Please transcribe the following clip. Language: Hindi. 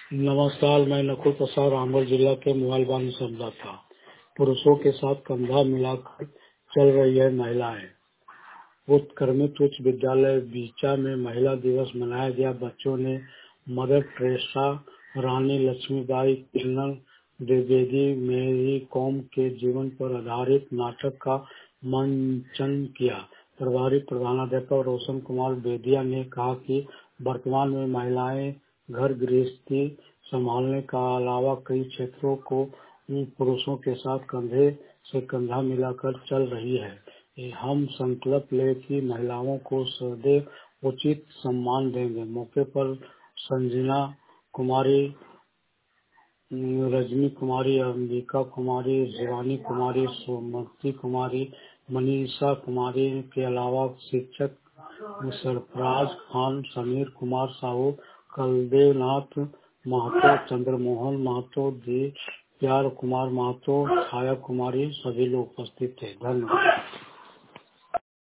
नमस्कार, मैं नकुल प्रसाद रामगढ़ जिला के मोबाइल समझा था। पुरुषों के साथ कंधा मिलाकर चल रही है महिलाएं। उत्क्रमित उच्च विद्यालय बीचा में महिला दिवस मनाया गया। बच्चों ने मदर टेरेसा, रानी लक्ष्मीबाई, किरण द्विवेदी, मेरी कॉम के जीवन पर आधारित नाटक का मंचन किया। प्रभारी प्रधानाध्यापक रोशन कुमार बेदिया ने कहा कि वर्तमान में महिलाएं घर गृहस्थी संभालने का अलावा कई क्षेत्रों को पुरुषों के साथ कंधे से कंधा मिलाकर चल रही है। हम संकल्प ले कि महिलाओं को सदैव उचित सम्मान देंगे। मौके पर संजना कुमारी, रजनी कुमारी, अंबिका कुमारी, शिवानी कुमारी, सुमति कुमारी, मनीषा कुमारी के अलावा शिक्षक सरफराज खान, समीर कुमार साहू, कलदेवनाथ महतो, चंद्रमोहन महतो, प्यार कुमार महतो, छाया कुमारी सभी लोग उपस्थित थे। धन्यवाद।